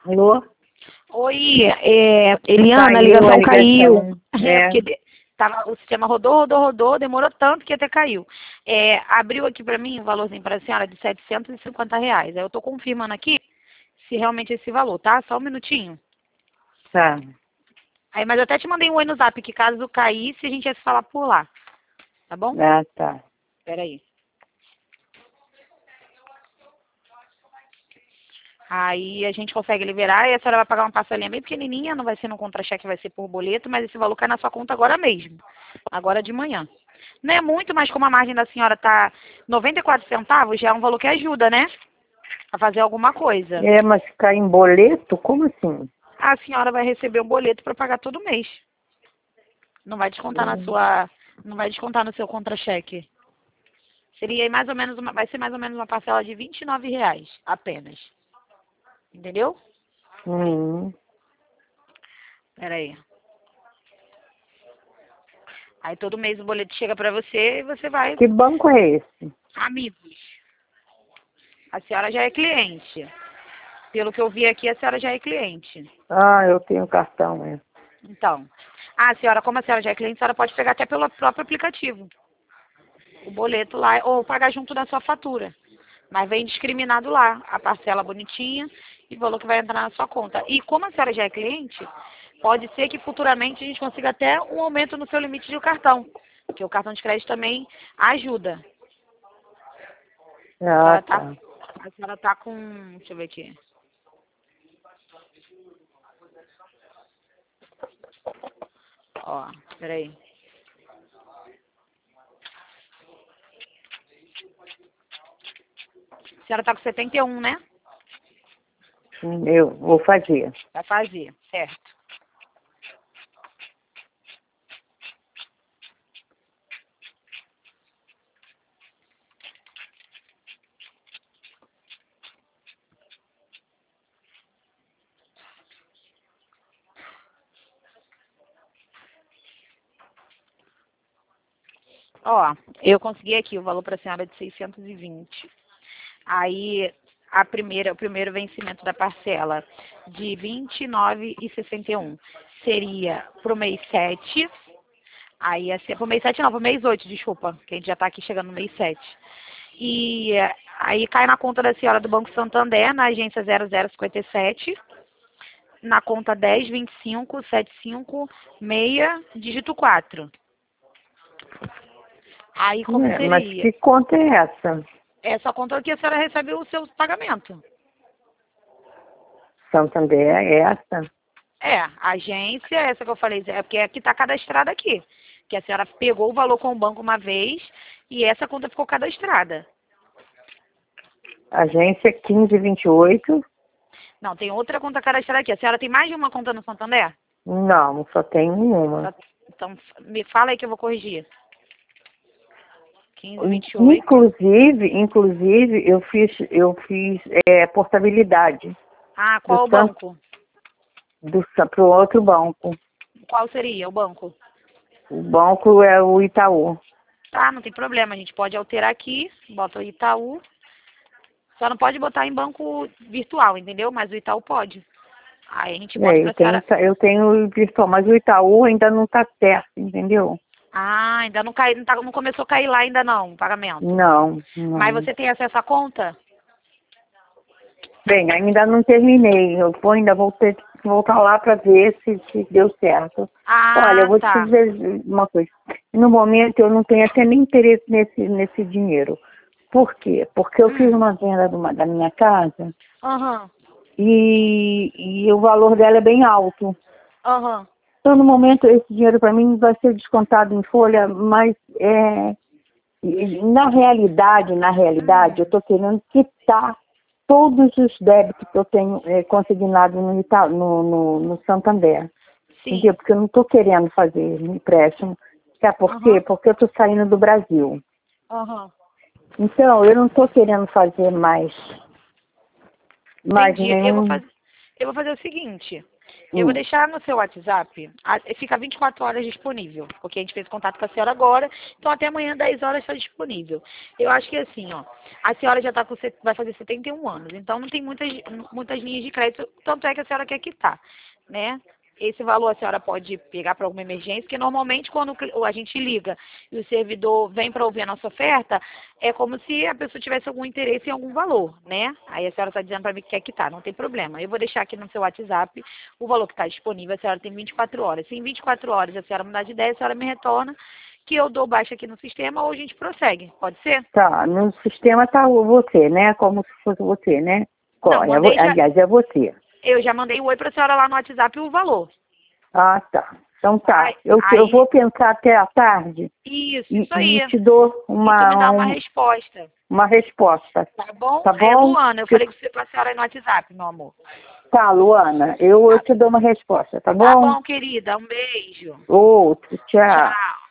Alô? Oi, Eliana, a ligação caiu. É. Porque o sistema rodou, demorou tanto que até caiu. Abriu aqui para mim um valorzinho para a senhora de R$ 750. Aí eu estou confirmando aqui se realmente é esse valor, tá? Só um minutinho. Tá. Aí, mas eu até te mandei um oi no zap, que caso caísse, a gente ia se falar por lá. Tá bom? Ah, tá. Peraí. Aí a gente consegue liberar e a senhora vai pagar uma parcelinha bem pequenininha, não vai ser no contra-cheque, vai ser por boleto, mas esse valor cai na sua conta agora mesmo, agora de manhã. Não é muito, mas como a margem da senhora tá 94 centavos, já é um valor que ajuda, né? A fazer alguma coisa. É, mas ficar em boleto? Como assim? A senhora vai receber um boleto para pagar todo mês. Não vai descontar não vai descontar no seu contra-cheque. Seria mais ou menos vai ser mais ou menos uma parcela de R$ 29 apenas. Entendeu? Hum. Peraí. Aí todo mês o boleto chega para você e você vai. Que banco é esse? Amigos, a senhora já é cliente. Pelo que eu vi aqui, a senhora já é cliente. Ah, eu tenho cartão, é. Então, senhora, como a senhora já é cliente, a senhora pode pegar até pelo próprio aplicativo. O boleto lá, ou pagar junto da sua fatura. Mas vem discriminado lá, a parcela bonitinha e o valor que vai entrar na sua conta. E como a senhora já é cliente, pode ser que futuramente a gente consiga até um aumento no seu limite de cartão. Porque o cartão de crédito também ajuda. Ah, tá. A senhora tá com. Deixa eu ver aqui. Ó, peraí. A senhora tá com 71, né? Eu vou fazer. Vai fazer, certo. Ó, eu consegui aqui o valor para a senhora de 620. Aí, o primeiro vencimento da parcela de 29,61 seria para o mês 7. Aí, para o mês 7 não, para o mês 8, desculpa, que a gente já está aqui chegando no mês 7. E aí cai na conta da senhora do Banco Santander, na agência 0057, na conta 10257566, dígito 4. Aí como Mas seria? que conta é essa? Essa conta aqui a senhora recebe o seu pagamento. Santander é essa? A agência, essa que eu falei, é porque aqui está cadastrada aqui. Que a senhora pegou o valor com o banco uma vez e essa conta ficou cadastrada. Agência 1528? Não, tem outra conta cadastrada aqui. A senhora tem mais de uma conta no Santander? Não, só tem uma. Então, me fala aí que eu vou corrigir. 1528. Inclusive, eu fiz portabilidade do Qual o Santo banco? para o outro banco. Qual seria o banco? O banco é o Itaú. Tá, não tem problema. A gente pode alterar aqui, bota o Itaú. Só não pode botar em banco virtual, entendeu? Mas o Itaú pode. Aí a gente bota pra senhora. Eu tenho o virtual, mas o Itaú ainda não está certo, entendeu? Ainda não cai, não começou a cair lá ainda não, o pagamento. Não. Mas você tem acesso à conta? Bem, ainda não terminei. Ainda vou ter que voltar lá para ver se deu certo. Olha, eu vou te dizer uma coisa. No momento eu não tenho até nem interesse nesse dinheiro. Por quê? Porque eu fiz uma venda da minha casa e o valor dela é bem alto. Então, no momento, esse dinheiro para mim vai ser descontado em folha, mas na realidade, eu estou querendo quitar todos os débitos que eu tenho consignado no Santander. Sim. Entendeu? Porque eu não estou querendo fazer empréstimo. Sabe por quê? Porque eu estou saindo do Brasil. Então, eu não estou querendo fazer mais Entendi. nenhum... Eu vou fazer o seguinte. Eu vou deixar no seu WhatsApp, fica 24 horas disponível, porque a gente fez contato com a senhora agora, então até amanhã, 10 horas, está disponível. Eu acho que assim, ó, a senhora já vai fazer 71 anos, então não tem muitas linhas de crédito, tanto é que a senhora quer quitar, né? Esse valor a senhora pode pegar para alguma emergência, porque normalmente quando a gente liga e o servidor vem para ouvir a nossa oferta, é como se a pessoa tivesse algum interesse em algum valor, né? Aí a senhora está dizendo para mim que quer quitar, não tem problema. Eu vou deixar aqui no seu WhatsApp o valor que está disponível, a senhora tem 24 horas. Se em 24 horas a senhora mudar de ideia, a senhora me retorna, que eu dou baixa aqui no sistema ou a gente prossegue, pode ser? Tá, no sistema tá você, né? Como se fosse você, né? Não, Aliás, é você. Eu já mandei um oi para a senhora lá no WhatsApp o valor. Ah, tá. Então tá. Aí, Eu vou pensar até a tarde. Isso aí. E te dou E tu me dá uma resposta. uma resposta. Tá bom? Tá É bom? Luana, eu falei com a senhora aí no WhatsApp, meu amor. Tá, Luana, eu te dou uma resposta, tá bom? Tá bom, querida. Um beijo. Outro, tchau. Tchau.